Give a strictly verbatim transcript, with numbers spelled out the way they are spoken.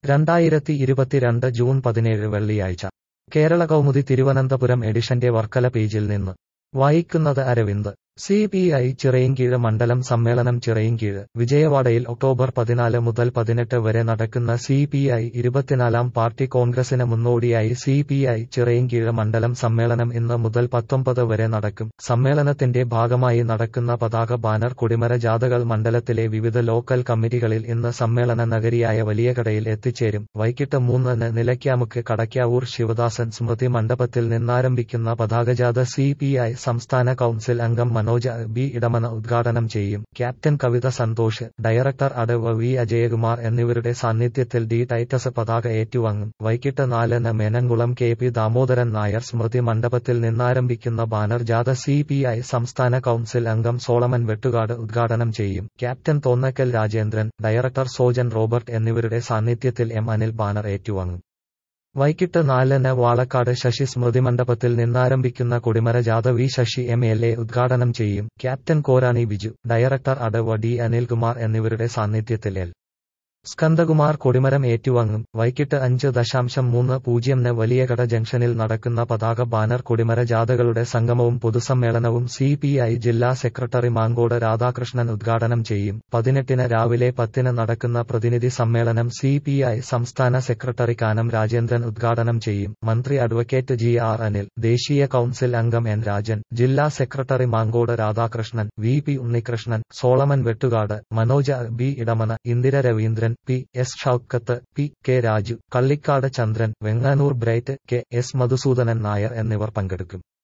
രണ്ടായിരത്തി ഇരുപത്തിരണ്ട് ജൂൺ പതിനേഴ് വെള്ളിയാഴ്ച കേരള കൗമുദി തിരുവനന്തപുരം എഡിഷന്റെ വർക്കല പേജിൽ നിന്ന് വായിക്കുന്നത് Aravind. C P I Chirayinkeezhu മണ്ഡലം സമ്മേളനം ചിറയിൻകീഴ് വിജയവാഡയിൽ ഒക്ടോബർ പതിനാല് മുതൽ പതിനെട്ട് വരെ നടക്കുന്ന സി പി ഐ ഇരുപത്തിനാലാം പാർട്ടി കോൺഗ്രസിന് മുന്നോടിയായി സി പി ഐ ചിറയിൻകീഴ് മണ്ഡലം സമ്മേളനം ഇന്ന് മുതൽ പത്തൊമ്പത് വരെ നടക്കും. സമ്മേളനത്തിന്റെ ഭാഗമായി നടക്കുന്ന പതാക ബാനർ കൊടിമര ജാഥകൾ മണ്ഡലത്തിലെ വിവിധ ലോക്കൽ കമ്മിറ്റികളിൽ ഇന്ന് സമ്മേളന നഗരിയായ വലിയകടയിൽ എത്തിച്ചേരും. വൈകിട്ട് മൂന്നിന് നിലയ്ക്കാമുക്ക് കടയ്ക്കാവൂർ ശിവദാസൻ സ്മൃതി മണ്ഡപത്തിൽ നിന്നാരംഭിക്കുന്ന പതാകജാഥ സി പി ഐ സംസ്ഥാന കൗൺസിൽ അംഗം മനോജ് ബി ഇടമന ഉദ്ഘാടനം ചെയ്യും. ക്യാപ്റ്റൻ കവിത സന്തോഷ്, ഡയറക്ടർ അടവ് വി അജയകുമാർ എന്നിവരുടെ സാന്നിധ്യത്തിൽ ഡി ടൈറ്റസ് പതാക ഏറ്റുവാങ്ങും. വൈകിട്ട് നാലിന് മേനംകുളം കെ പി ദാമോദരൻ നായർ സ്മൃതി മണ്ഡപത്തിൽ നിന്നാരംഭിക്കുന്ന ബാനർ ജാഥ സി പി ഐ സംസ്ഥാന കൗൺസിൽ അംഗം സോളമൻ വെട്ടുകാട് ഉദ്ഘാടനം ചെയ്യും. Captain Thonnakkal Rajendran, director Sojan Robert എന്നിവരുടെ സാന്നിധ്യത്തിൽ എം അനിൽ ബാനർ ഏറ്റുവാങ്ങും. വൈകിട്ട് നാലിന് വാളക്കാട് ശശി സ്മൃതി മണ്ഡപത്തിൽ നിന്നാരംഭിക്കുന്ന കൊടിമര ജാഥ V Sasi M L A ഉദ്ഘാടനം ചെയ്യും. ക്യാപ്റ്റൻ കോരാണി ബിജു, ഡയറക്ടർ അടവ് ഡി അനിൽകുമാർ എന്നിവരുടെ സാന്നിധ്യത്തിൽ എൽ സ്കന്ദകുമാർ കൊടിമരം ഏറ്റുവാങ്ങും. വൈകിട്ട് അഞ്ച് ദശാംശം മൂന്ന് പൂജ്യംന് വലിയകട ജംഗ്ഷനിൽ നടക്കുന്ന പതാക ബാനർ കൊടിമര ജാഥകളുടെ സംഗമവും പൊതുസമ്മേളനവും സി പി ഐ ജില്ലാ സെക്രട്ടറി മാങ്കോട് രാധാകൃഷ്ണൻ ഉദ്ഘാടനം ചെയ്യും. പതിനെട്ടിന് രാവിലെ പത്തിന് നടക്കുന്ന പ്രതിനിധി സമ്മേളനം സി പി ഐ സംസ്ഥാന സെക്രട്ടറി കാനം രാജേന്ദ്രൻ ഉദ്ഘാടനം ചെയ്യും. മന്ത്രി അഡ്വക്കേറ്റ് ജി ആർ അനിൽ, ദേശീയ കൗൺസിൽ അംഗം എൻ രാജൻ, ജില്ലാ secretary Mankode Radhakrishnan, V P Unnikrishnan, Solomon Vettukad, Manoj B Edamana, Indira Raveendran, P S Shoukath, P K Raju, Kallikkad Chandran, Venganoor Bright, K S Madhusoodanan Nair എന്നിവർ പങ്കെടുക്കും.